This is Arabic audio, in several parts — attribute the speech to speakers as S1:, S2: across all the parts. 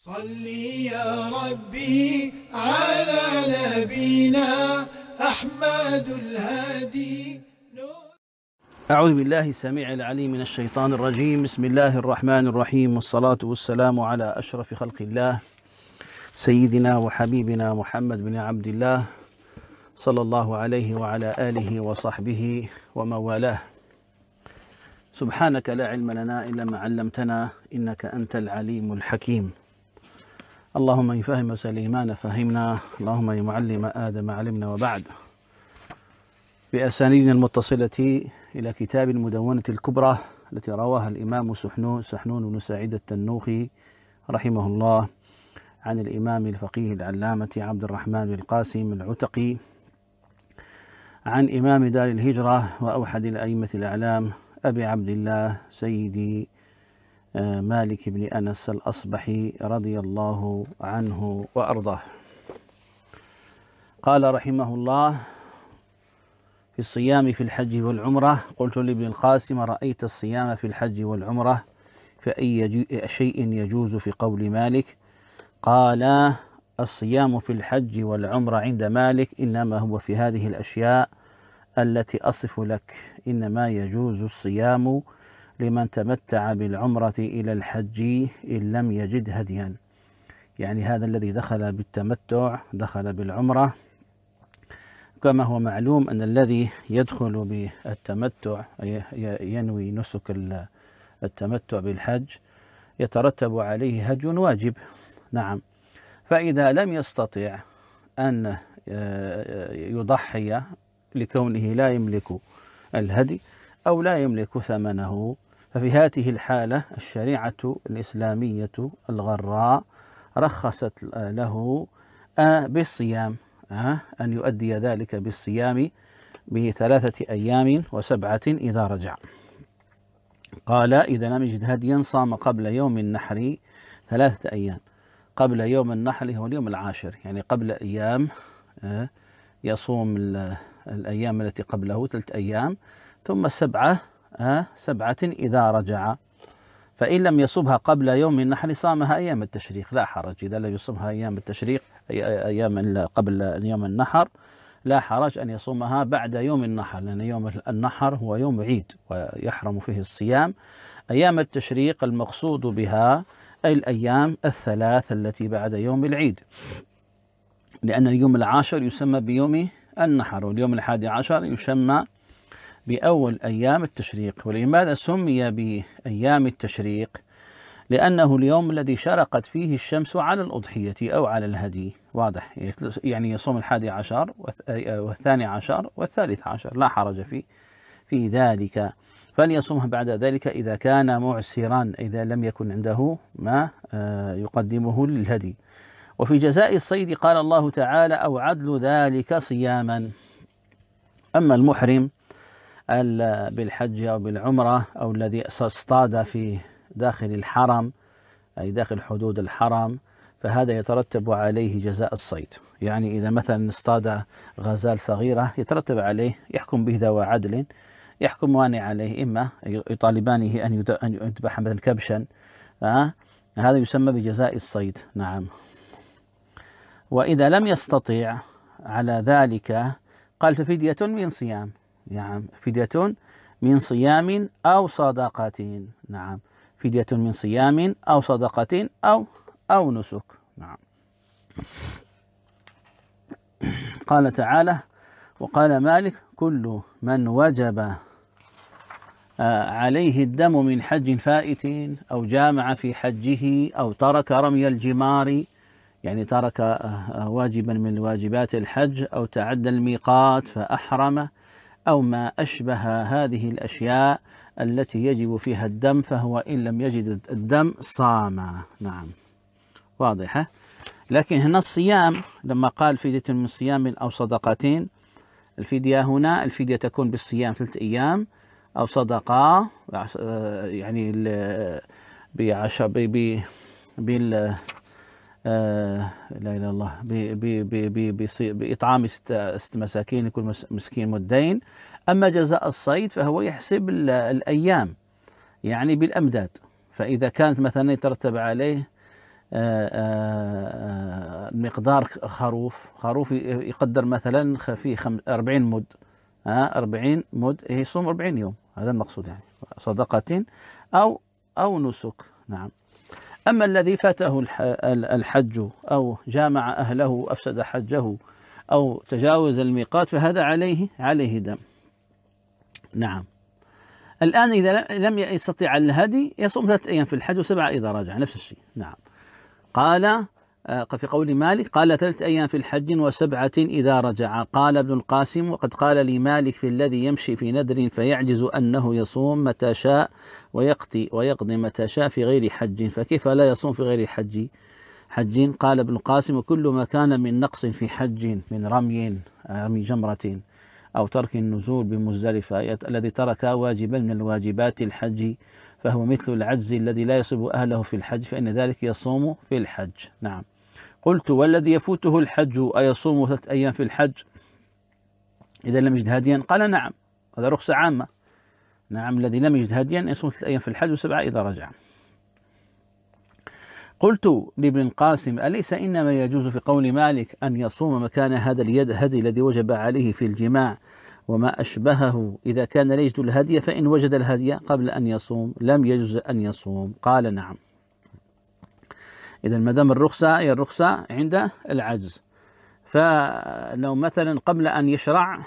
S1: صلي يا ربي على نبينا أحمد الهادي.
S2: أعوذ بالله السميع العليم من الشيطان الرجيم. بسم الله الرحمن الرحيم، والصلاة والسلام على أشرف خلق الله سيدنا وحبيبنا محمد بن عبد الله صلى الله عليه وعلى آله وصحبه ومن والاه. سبحانك لا علم لنا إلا ما علمتنا إنك أنت العليم الحكيم. اللهم إن فهم سليمان فهمنا، اللهم إن معلم آدم علمنا. وبعد، بأسانيدنا المتصلة إلى كتاب المدونة الكبرى التي رواها الإمام سحنون بن سعيد التنوخي رحمه الله عن الإمام الفقيه العلامة عبد الرحمن بن القاسم العتقي عن إمام دار الهجرة وأوحد الأئمة الأعلام أبي عبد الله سيدي مالك بن أنس الأصبحي رضي الله عنه وأرضاه. قال رحمه الله في الصيام في الحج والعمرة: قلت لابن القاسم: رأيت الصيام في الحج والعمرة فأي شيء يجوز في قول مالك؟ قال: الصيام في الحج والعمرة عند مالك إنما هو في هذه الأشياء التي أصف لك، إنما يجوز الصيام لمن تمتع بالعمرة إلى الحج إن لم يجد هديا. يعني هذا الذي دخل بالتمتع دخل بالعمرة. كما هو معلوم أن الذي يدخل بالتمتع ينوي نسك التمتع بالحج يترتب عليه هدي واجب. نعم. فإذا لم يستطع أن يضحي لكونه لا يملك الهدي أو لا يملك ثمنه، ففي هذه الحالة الشريعة الإسلامية الغراء رخصت له بالصيام، أن يؤدي ذلك بالصيام ب3 أيام و7 إذا رجع. قال: إذا لم يجد هديا صام قبل يوم النحر 3 أيام. قبل يوم النحر هو اليوم العاشر، يعني قبل أيام يصوم الأيام التي قبله 3 أيام، ثم 7 إذا رجع. فإن لم يصبها قبل يوم النحر صامها أيام التشريق، لا حرج. إذا لم يصومها أيام التشريق أيام قبل يوم النحر لا حرج أن يصومها بعد يوم النحر، لأن يوم النحر هو يوم عيد ويحرم فيه الصيام. أيام التشريق المقصود بها أي الأيام ال3 التي بعد يوم العيد، لأن اليوم العاشر يسمى بيوم النحر، واليوم 11 يسمى بأول أيام التشريق. ولماذا سمي بأيام التشريق؟ لأنه اليوم الذي شرقت فيه الشمس على الأضحية أو على الهدي. واضح؟ يعني يصوم 11 و12 و13، لا حرج في ذلك. فليصومها بعد ذلك إذا كان معسرا، إذا لم يكن عنده ما يقدمه للهدي. وفي جزاء الصيد قال الله تعالى: أو عدل ذلك صياما. أما المحرم بالحج أو بالعمرة أو الذي اصطاد في داخل الحرم، أي داخل حدود الحرم، فهذا يترتب عليه جزاء الصيد. يعني إذا مثلا اصطاد غزال صغيرة يترتب عليه، يحكم به ذوى عدل، يحكمان عليه، إما يطالبانه أن يذبح مثلا كبشا، هذا يسمى بجزاء الصيد. نعم. وإذا لم يستطع على ذلك قال: ففدية من صيام. نعم، فدية من صيام أو صدقة. نعم، فدية من صيام أو صدقة أو نسك. نعم. قال تعالى: وقال مالك: كل من وجب عليه الدم من حج فائت أو جامع في حجه أو ترك رمي الجمار، يعني ترك واجبا من واجبات الحج، أو تعدى الميقات فأحرم، أو ما أشبه هذه الأشياء التي يجب فيها الدم، فهو إن لم يجد الدم صام. نعم، واضحة. لكن هنا الصيام لما قال فدية من صيام أو صدقة، الفدية هنا الفدية تكون بالصيام 3 أيام، أو صدقة يعني لا إله إلا الله بإطعام 6 مساكين لكل مسكين مدين. أما جزاء الصيد فهو يحسب الأيام يعني بالأمداد. فإذا كانت مثلا يترتب عليه مقدار خروف يقدر مثلا في 40 مد، 40 مد يصوم 40 يوم، هذا المقصود يعني صدقة أو نسك. نعم. أما الذي فاته الحج أو جامع أهله أفسد حجه أو تجاوز الميقات فهذا عليه دم. نعم. الآن إذا لم يستطيع الهدي يصوم 3 أيام في الحج و7 إذا رجع، نفس الشيء. نعم. قال في قول مالك قال 3 أيام في الحج و7 إذا رجع. قال ابن القاسم وقد قال لي مالك في الذي يمشي في ندر فيعجز أنه يصوم متى شاء ويقضي متى شاء في غير حج، فكيف لا يصوم في غير حج؟ قال ابن القاسم كل ما كان من نقص في حج من رمي جمرة أو ترك النزول بمزدلفة الذي ترك واجبا من الواجبات الحج فهو مثل العجز الذي لا يصيب أهله في الحج فإن ذلك يصوم في الحج. نعم. قلت والذي يفوته الحج أيصوم 3 أيام في الحج إذا لم يجد هاديا؟ قال نعم، هذا رخصة عامة. نعم، الذي لم يجد هاديا يصوم 3 أيام في الحج و7 إذا رجع. قلت لابن القاسم أليس إنما يجوز في قول مالك أن يصوم مكان هذا الهدي الذي وجب عليه في الجماع وما أشبهه إذا كان لا يجد الهدي، فإن وجد الهدي قبل أن يصوم لم يجوز أن يصوم؟ قال نعم. إذا ما دام الرخصة عند العجز، فلو مثلا قبل أن يشرع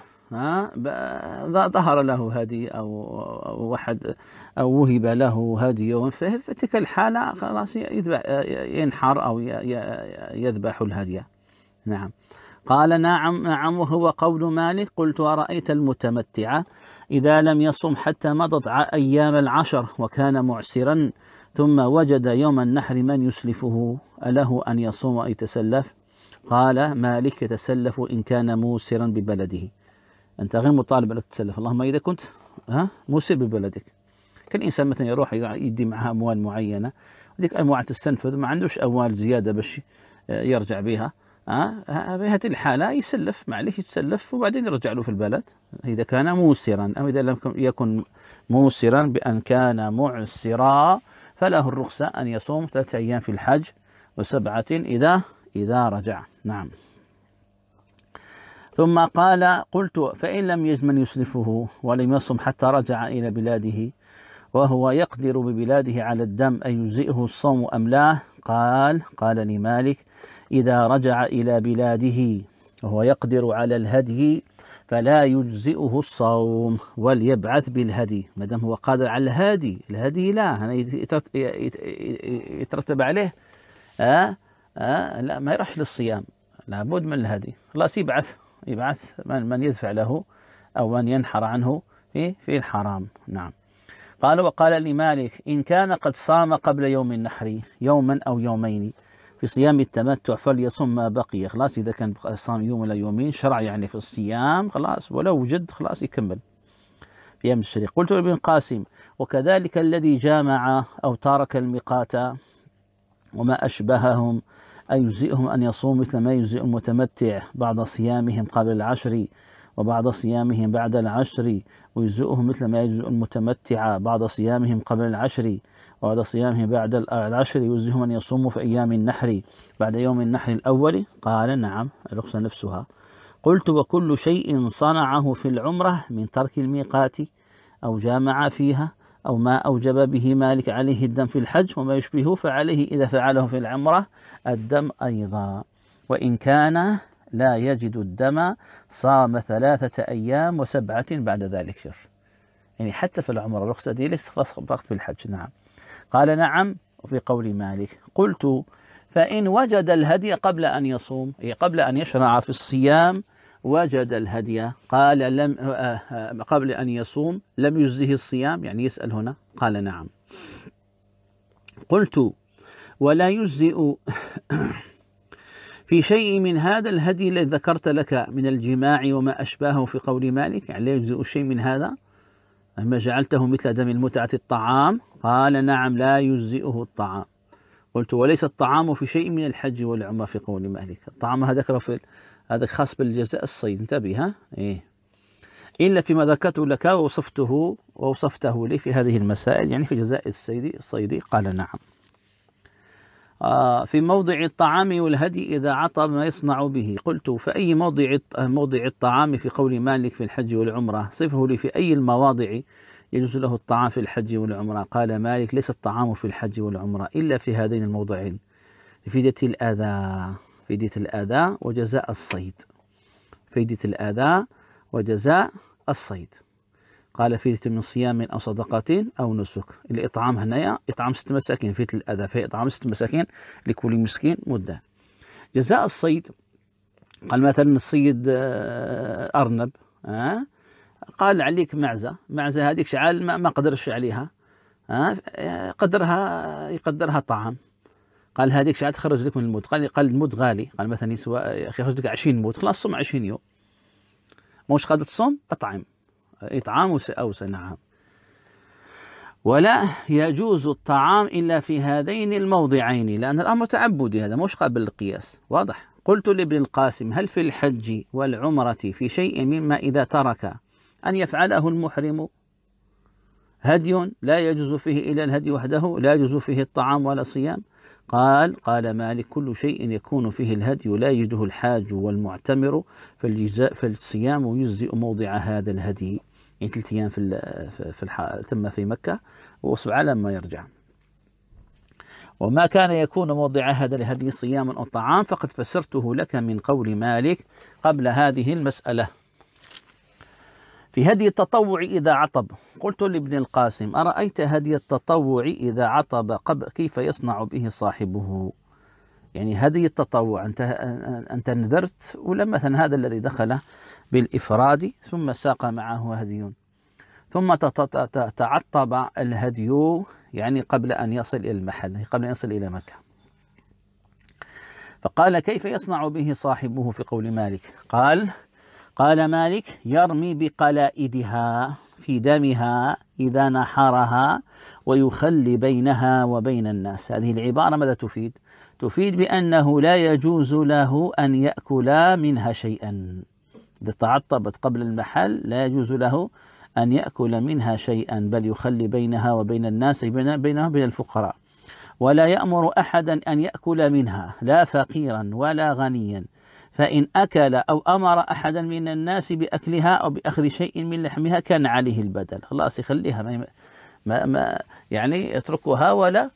S2: ظهر له هدي أو وهب له هدي، في تلك الحالة خلاص ينحر أو يذبح الهدي. نعم. قال نعم وهو قول مالك. قلت أرأيت المتمتع إذا لم يصم حتى مضت أيام 10 وكان معسرا ثم وجد يوم النحر من يسلفه أله أن يصوم ويتسلف؟ قال مالك يتسلف إن كان موسرا ببلده. أنت غير مطالب أنك تتسلف، اللهم إذا كنت موسر ببلدك. كان إنسان مثلا يروح يدي معها أموال معينة وذيك الأموال تستنفذ ما عندوش أموال زيادة باش يرجع بها، بهذه الحالة يسلف، معليش يتسلف وبعدين يرجع له في البلد إذا كان موسرا. أو إذا لم يكن موسرا بأن كان معسرا فله الرخصة أن يصوم 3 أيام في الحج و7 إذا رجع. نعم. ثم قال قلت فإن لم يجد من يسلفه ولم يصم حتى رجع إلى بلاده وهو يقدر ببلاده على الدم أيجزئه الصوم أم لا؟ قال لي مالك إذا رجع إلى بلاده وهو يقدر على الهدي فلا يجزئه الصوم وليبعث بالهدي. ما دام هو قادر على الهدي لا يترتب عليه لا ما يروحش للصيام، لابد من الهدي، خلاص يبعث من يدفع له أو من ينحر عنه في الحرام. نعم. قال وقال لي مالك إن كان قد صام قبل يوم النحر يوما أو يومين في صيام التمتع فليصم ما بقي. خلاص إذا كان صام يوم ولا يومين شرع يعني في الصيام خلاص، ولو وجد خلاص يكمل في أيام التشريق. قلت لابن القاسم وكذلك الذي جامع أو تارك الميقات وما أشبههم أيجزئهم أن يصوم مثل ما يجزئ المتمتع بعض صيامهم قبل العشر وبعض صيامهم بعد العشر، ويجزئهم مثل ما يجزئ المتمتع بعض صيامهم قبل العشر وبعد صيامهم بعد العشر، يجزئهم أن يصوموا في أيام النحر بعد يوم النحر الأول؟ قال نعم، الرخصة نفسها. قلت وكل شيء صنعه في العمرة من ترك الميقات أو جامع فيها أو ما أوجب به مالك عليه الدم في الحج وما يشبهه فعليه إذا فعله في العمرة الدم أيضا، وإن كان لا يجد الدم صام 3 أيام و7 بعد ذلك. شوف يعني حتى في العمرة الرخصة دي ليست فقط في الحج. نعم. قال نعم وفي قول مالك. قلت فإن وجد الهدي قبل أن يصوم، قبل أن يشرع في الصيام وجد الهدي، قال لم قبل أن يصوم لم يجزه الصيام؟ يعني يسأل هنا. قال نعم. قلت ولا يجزئ في شيء من هذا الهدي الذي ذكرت لك من الجماع وما أشباهه في قول مالك؟ يعني لا يجزئ شيء من هذا أما جعلته مثل دم المتعة الطعام؟ قال نعم لا يجزئه الطعام. قلت وليس الطعام في شيء من الحج والعمرة في قول مالك؟ الطعام هذا خاص بالجزاء الصيد، انتبه إلا فيما ذكرته لك ووصفته لي في هذه المسائل، يعني في جزاء الصيد. قال نعم. في موضع الطعام والهدي إذا عطب ما يصنع به. قلت فأي موضع الطعام في قول مالك في الحج والعمرة؟ صفه لي في أي المواضع يجوز له الطعام في الحج والعمرة. قال مالك ليس الطعام في الحج والعمرة إلا في هذين الموضعين: فدية الأذى وجزاء الصيد. فدية الأذى وجزاء الصيد. قال فدية من صيام أو صدقة أو نسك. الإطعام هنايا إطعام 6 مساكين، فدية الأذى في إطعام 6 مساكين لكل مسكين مدة. جزاء الصيد قال مثلا الصيد أرنب، قال عليك معزة هذيك شعال ما قدرش عليها، يقدرها طعام. قال هذيك شعال تخرج لك من المد. قال المد غالي، قال مثلا يسوى يخرج لك 20 مد، خلاص صم 20 يوم. موش قادر تصوم إطعام أوسى. نعم. ولا يجوز الطعام إلا في هذين الموضعين، لأن الأمر تعبدي، هذا مش قابل للقياس. واضح. قلت لابن القاسم هل في الحج والعمرة في شيء مما إذا ترك أن يفعله المحرم هدي لا يجوز فيه إلا الهدي وحده، لا يجوز فيه الطعام ولا الصيام؟ قال مالك كل شيء يكون فيه الهدي لا يجده الحاج والمعتمر فالصيام يجزئ موضع هذا الهدي. يعني 3 أيام ثم في مكة و7 لما يرجع. وما كان يكون موضع هذا الهدي صيام أو طعام فقد فسرته لك من قول مالك قبل هذه المسألة. في هدي التطوع إذا عطب. قلت لابن القاسم أرأيت هدي التطوع إذا عطب كيف يصنع به صاحبه؟ يعني هدي التطوع أنت نذرت، ولا مثلا هذا الذي دخل بالإفراد ثم ساق معه هدي، ثم تعطب الهدي يعني قبل أن يصل إلى المحل، قبل أن يصل إلى مكة. فقال كيف يصنع به صاحبه في قول مالك؟ قال مالك يرمي بقلائدها في دمها إذا نحرها ويخلي بينها وبين الناس. هذه العبارة ماذا تفيد؟ تفيد بأنه لا يجوز له أن يأكل منها شيئا. إذا تعطبت قبل المحل لا يجوز له أن يأكل منها شيئا، بل يخلي بينها وبين الناس، بينها وبين الفقراء. ولا يأمر أحدا أن يأكل منها، لا فقيرا ولا غنيا، فإن أكل أو أمر أحدا من الناس بأكلها أو بأخذ شيء من لحمها كان عليه البدل. خلاص يخليها، ما يعني يتركها ولا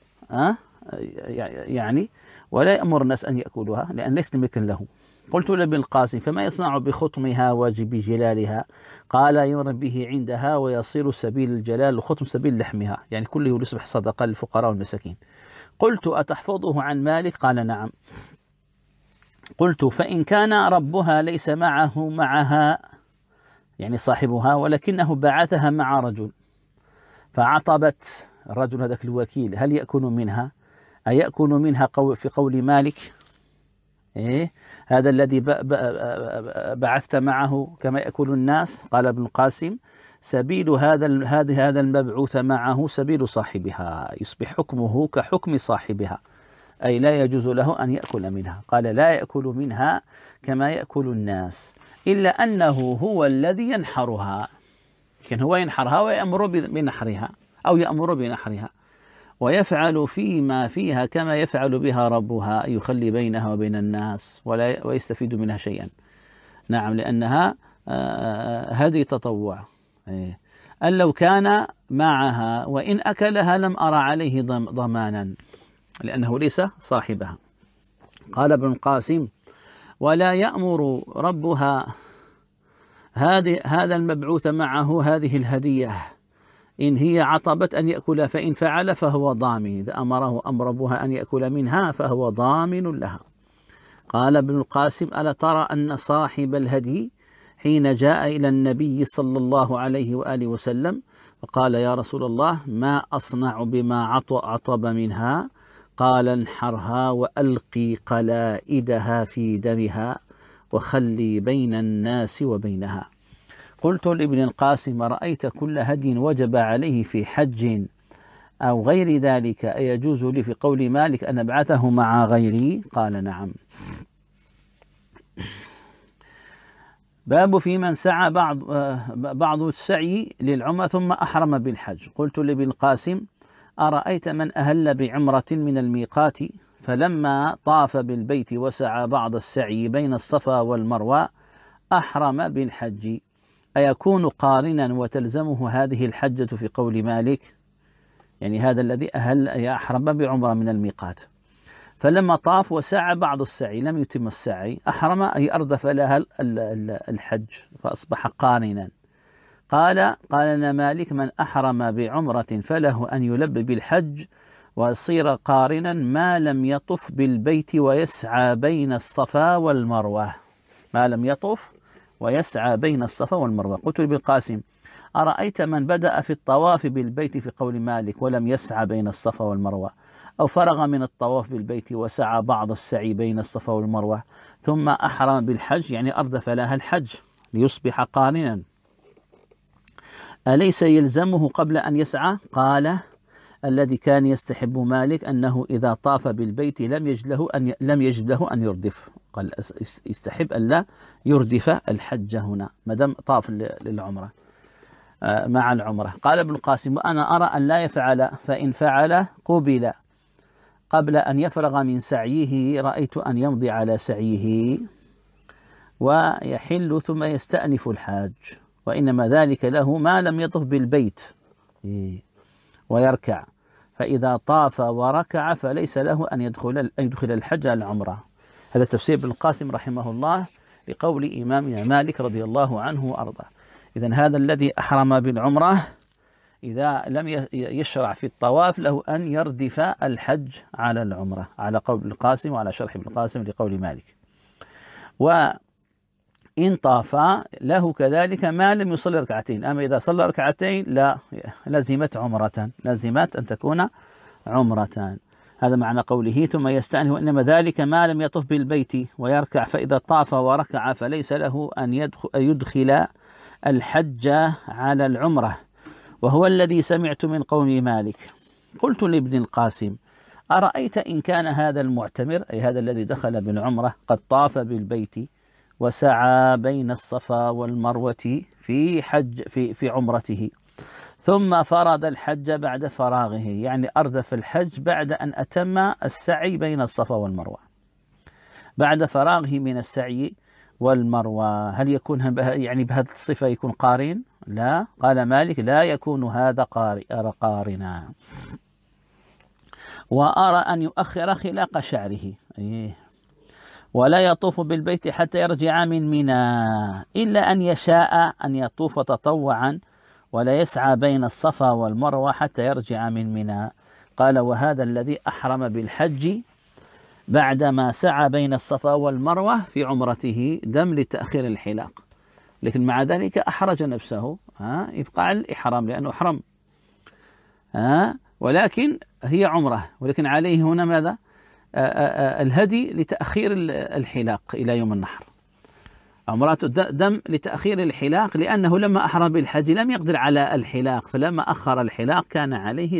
S2: يعني ولا يأمر الناس أن يأكلوها لأن ليس ملكا له. قلت لابن القاسم فما يصنع بخطمها وبجلالها؟ قال يمر به عندها ويصير سبيل الجلال، وخطم سبيل لحمها، يعني كله يصبح صدقة للفقراء والمساكين. قلت أتحفظه عن مالك؟ قال نعم. قلت فإن كان ربها ليس معها يعني صاحبها، ولكنه بعثها مع رجل فعطبت الرجل هذاك الوكيل، هل يأكل منها؟ أيأكل منها في قول مالك هذا الذي بعثت معه كما يأكل الناس؟ قال ابن القاسم سبيل هذا المبعوث معه سبيل صاحبها، يصبح حكمه كحكم صاحبها، أي لا يجوز له أن يأكل منها. قال لا يأكل منها كما يأكل الناس، إلا أنه هو الذي ينحرها، كان هو ينحرها ويأمر بنحرها أو يأمر بنحرها، ويفعل فيما فيها كما يفعل بها ربها، يخلي بينها وبين الناس ويستفيد منها شيئا. نعم، لأنها هذه تطوع. أن لو كان معها وإن أكلها لم أرى عليه ضمانا لأنه ليس صاحبها. قال ابن القاسم ولا يأمر ربها هذا المبعوث معه هذه الهدية إن هي عطبت أن يأكل، فإن فعل فهو ضامن، إذا أمره أمر ربها أن يأكل منها فهو ضامن لها. قال ابن القاسم ألا ترى أن صاحب الهدي حين جاء إلى النبي صلى الله عليه وآله وسلم فقال يا رسول الله ما أصنع بما عطب منها؟ قال انحرها وألقي قلائدها في دمها وخلي بين الناس وبينها. قلت لابن القاسم رأيت كل هدي وجب عليه في حج أو غير ذلك أيجوز لي في قول مالك أن أبعثه مع غيري؟ قال نعم. باب في من سعى بعض السعي للعمرة ثم أحرم بالحج. قلت لابن القاسم أرأيت من أهل بعمرة من الميقات فلما طاف بالبيت وسعى بعض السعي بين الصفا والمروة أحرم بالحج، أيكون قارنا وتلزمه هذه الحجة في قول مالك؟ يعني هذا الذي أحرم بعمرة من الميقات، فلما طاف وسعى بعض السعي لم يتم السعي، أحرم أي أردف لها الحج فأصبح قارنا. قال لنا مالك: من أحرم بعمرة فله أن يلبي بالحج ويصير قارنا ما لم يطف بالبيت ويسعى بين الصفا والمروة. ما لم يطف ويسعى بين الصفا والمروة. قلت لابن القاسم: أرأيت من بدأ في الطواف بالبيت في قول مالك ولم يسعى بين الصفا والمروة، أو فرغ من الطواف بالبيت وسعى بعض السعي بين الصفا والمروة ثم أحرم بالحج، يعني أردف لها الحج ليصبح قارنا، أليس يلزمه قبل أن يسعى؟ قال: الذي كان يستحب مالك أنه إذا طاف بالبيت لم يجد له أن يردف. قال يستحب أن لا يردف الحج هنا ما دام طاف للعمرة مع العمرة. قال ابن القاسم: وأنا أرى أن لا يفعل، فإن فعل قبل قبل أن يفرغ من سعيه، رأيت أن يمضي على سعيه ويحل ثم يستأنف الحاج، وإنما ذلك له ما لم يطف بالبيت ويركع، فإذا طاف وركع فليس له أن يدخل الحج على العمرة. هذا تفسير ابن القاسم رحمه الله لقول إمامنا مالك رضي الله عنه وأرضاه. إذن هذا الذي أحرم بالعمرة إذا لم يشرع في الطواف له أن يردف الحج على العمرة، على قول ابن القاسم وعلى شرح ابن القاسم لقول مالك. وإن طاف له كذلك ما لم يصلي ركعتين، أما إذا صلى ركعتين لا، لزمت أن تكون عمرة. هذا معنى قوله ثم يستأنف، وإنما ذلك ما لم يطف بالبيت ويركع، فإذا طاف وركع فليس له أن يدخل الحج على العمرة، وهو الذي سمعت من قوم مالك. قلت لابن القاسم: أرأيت إن كان هذا المعتمر، أي هذا الذي دخل بالعمرة، قد طاف بالبيت وسعى بين الصفا والمروة في عمرته، ثم فرض الحج بعد فراغه، يعني أردف الحج بعد أن أتم السعي بين الصفا والمروة، بعد فراغه من السعي والمروة، هل يكون يعني بهذه الصفة يكون قارن؟ لا. قال مالك: لا يكون هذا قارنا، وأرى أن يؤخر خلاق شعره، ولا يطوف بالبيت حتى يرجع من منى، إلا أن يشاء أن يطوف تطوعا ولا يسعى بين الصفا والمروة حتى يرجع من منى. قال: وهذا الذي أحرم بالحج بعدما سعى بين الصفا والمروة في عمرته دم لتأخير الحلاق، لكن مع ذلك أحرج نفسه يبقى على الإحرام لأنه أحرم، ولكن هي عمرة، ولكن عليه هنا ماذا؟ الهدي لتأخير الحلاق إلى يوم النحر. عمرات دم لتأخير الحلاق، لأنه لما أحرم بالحج لم يقدر على الحلاق، فلما أخر الحلاق كان عليه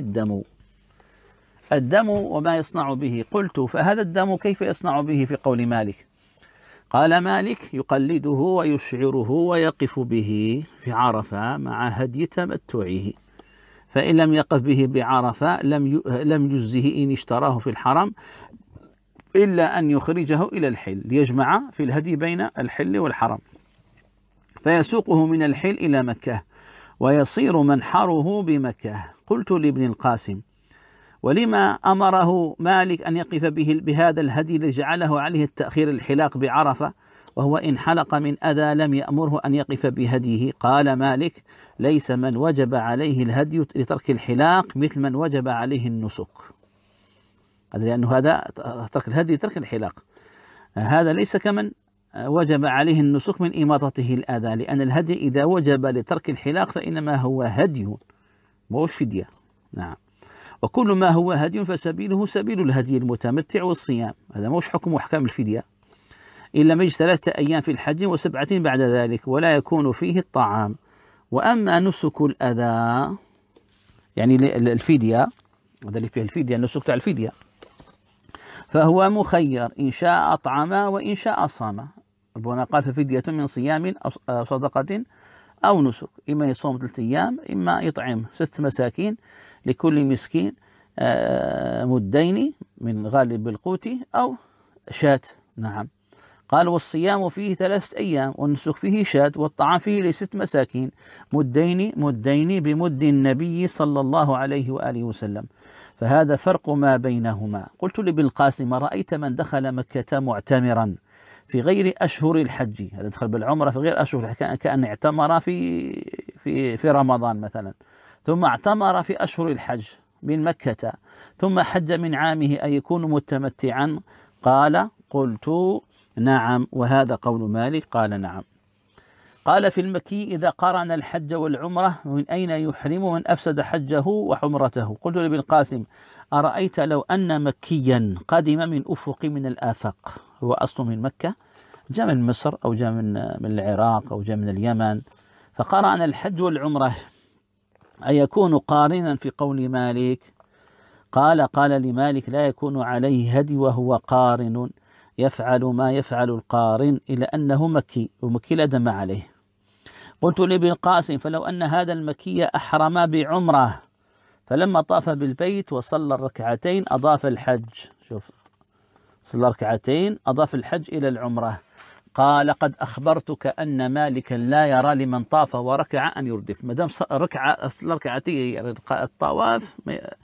S2: الدم وما يصنع به. قلت: فهذا الدم كيف يصنع به في قول مالك؟ قال مالك: يقلده ويشعره ويقف به في عرفة مع هدي تمتعه، فإن لم يقف به بعرفة لم يجزه إن اشتراه في الحرم إلا أن يخرجه إلى الحل ليجمع في الهدي بين الحل والحرم، فيسوقه من الحل إلى مكة ويصير منحره بمكة. قلت لابن القاسم: ولما أمره مالك أن يقف بهذا الهدي لجعله عليه التأخير الحلاق بعرفة، وهو إن حلق من أذى لم يأمره أن يقف بهديه؟ قال مالك: ليس من وجب عليه الهدي لترك الحلاق مثل من وجب عليه النسك، هذا لأنه هذا ترك الهدي ترك الحلاق، هذا ليس كمن وجب عليه النسك من إماطته الأذى، لأن الهدي إذا وجب لترك الحلاق فإنما هو هدي موش فدية. نعم. وكل ما هو هدي فسبيله سبيل الهدي المتمتع والصيام، هذا موش حكم أحكام الفدية، إلا مجلس 3 أيام في الحج و7 بعد ذلك، ولا يكون فيه الطعام. وأما نسك الأذى يعني الفدية، هذا اللي فيه الفدية، النسك تاع الفدية، فهو مخير إن شاء أطعم وإن شاء صام. ربنا قال: ففدية من صيام أو صدقة أو نسك، إما يصوم 3 أيام إما يطعم 6 مساكين لكل مسكين مدين من غالب القوت أو شاة. نعم. قال والصيام فيه 3 أيام والنسك فيه شاة والطعام فيه ل6 مساكين مدين بمد النبي صلى الله عليه وآله وسلم، فهذا فرق ما بينهما. قلت لابن القاسم رأيت من دخل مكة معتمرا في غير أشهر الحج، هذا دخل بالعمرة في غير أشهر الحج كأن اعتمر في رمضان مثلا، ثم اعتمر في أشهر الحج من مكة ثم حج من عامه أن يكون متمتعا؟ قال قلت نعم، وهذا قول مالك. قال نعم. قال في المكي إذا قارن الحج والعمرة من أين يحرم من أفسد حجه وعمرته؟ قلت لابن القاسم أرأيت لو أن مكيا قدم من أفق من الآفاق، هو أصله من مكة، جاء من مصر أو جاء من العراق أو جاء من اليمن، فقارن الحج والعمرة أيكون قارنا في قول مالك؟ قال لمالك لا يكون عليه هدي وهو قارن، يفعل ما يفعل القارن إلى أنه مكي، ومكي لا دم عليه. قلت لابن القاسم فلو أن هذا المكي أحرم بعمرة فلما طاف بالبيت وصلى الركعتين أضاف الحج، شوف صلى ركعتين أضاف الحج إلى العمرة. قال قد أخبرتك أن مالكا لا يرى لمن طاف وركع أن يردف، ما دام ركعتي الطواف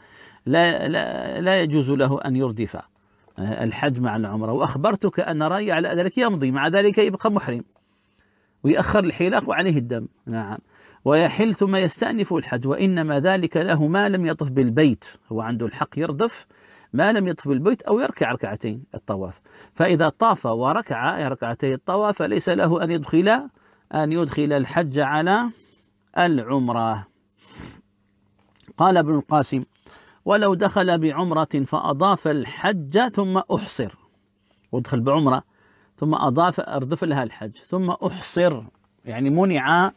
S2: لا يجوز له أن يردف الحج مع العمرة، وأخبرتك أن رأي على ذلك يمضي، مع ذلك يبقى محرم ويأخر الحلاق وعليه الدم. نعم. ويحل ثم يستأنف الحج، وإنما ذلك له ما لم يطف بالبيت، هو عنده الحق يردف ما لم يطف بالبيت أو يركع ركعتين الطواف، فإذا طاف وركع ركعتي الطواف فليس له أن يدخل الحج على العمرة. قال ابن القاسم ولو دخل بعمرة فأضاف الحج ثم أحصر، ودخل بعمرة ثم أردف لها الحج ثم أحصر، يعني منع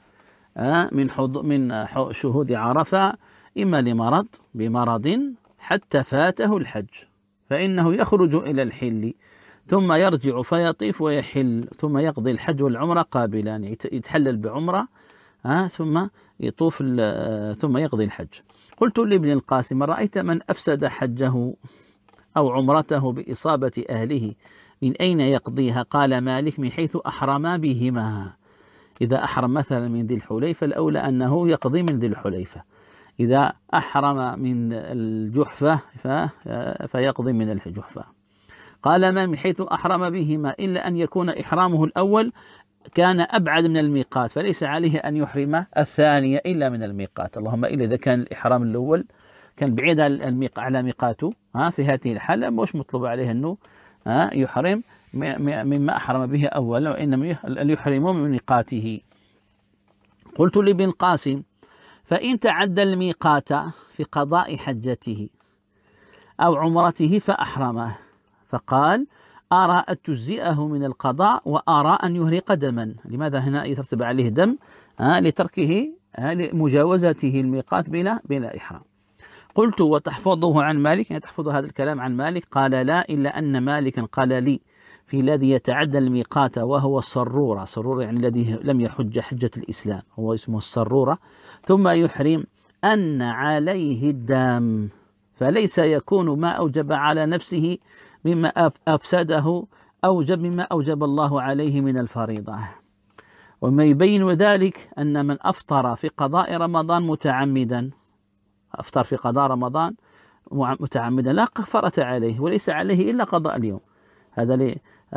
S2: من شهود عرفة إما بمرض حتى فاته الحج، فإنه يخرج إلى الحل ثم يرجع فيطيف ويحل ثم يقضي الحج والعمرة قابلان، يتحلل بعمرة ثم يطوف ثم يقضي الحج. قلت لابن القاسم رأيت من أفسد حجه أو عمرته بإصابة أهله من أين يقضيها؟ قال مالك من حيث أحرم بهما، إذا أحرم مثلا من ذي الحليفة الأولى أنه يقضي من ذي الحليفة، إذا أحرم من الجحفة فيقضي من الجحفة. قال ما من حيث أحرم بهما إلا أن يكون إحرامه الأول كان أبعد من الميقات فليس عليه أن يحرم الثانية إلا من الميقات، اللهم إلا إذا كان الإحرام الأول كان بعيد على ميقاته في هذه الحالة مش مطلوب عليه أنه يحرم مما أحرم به أولا، وإنما يحرم من ميقاته. قلت لابن القاسم فإن تعدى الميقات في قضاء حجته أو عمرته فأحرمه، فقال أرى أن تجزئه من القضاء وأرى أن يهرق دما. لماذا هنا يترتب عليه دم؟ لتركه لمجاوزته الميقات بلا إحرام. قلت وتحفظه عن مالك، يعني تحفظ هذا الكلام عن مالك؟ قال لا، إلا أن مالكا قال لي في الذي يتعدى الميقات وهو الصرورة، صرورة يعني الذي لم يحج حجة الإسلام، هو اسمه الصرورة، ثم يحرم أن عليه الدم، فليس يكون ما أوجب على نفسه مما أفسده مما أوجب الله عليه من الفريضة. وما يبين ذلك أن من أفطر في قضاء رمضان متعمدا، أفطر في قضاء رمضان متعمدا لا كفارة عليه وليس عليه إلا قضاء اليوم، هذا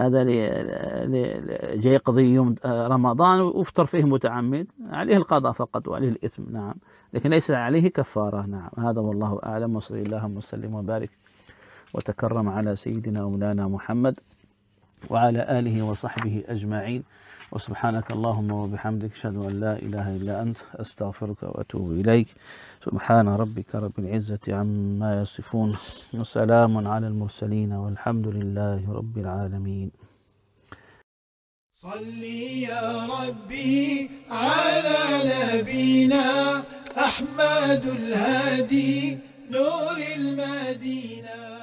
S2: جاي يقضي يوم رمضان وافطر فيه متعمد، عليه القضاء فقط وعليه الإثم. نعم، لكن ليس عليه كفارة. نعم، هذا والله أعلم، وصلى اللهم وسلم وبارك وتكرم على سيدنا ومولانا محمد وعلى آله وصحبه أجمعين، وسبحانك اللهم وبحمدك أشهد أن لا إله إلا أنت أستغفرك وأتوب إليك. سبحان ربك رب العزة عما يصفون وسلام على المرسلين والحمد لله رب العالمين.
S1: صلي يا ربي على نبينا أحمد الهادي نور المدينة.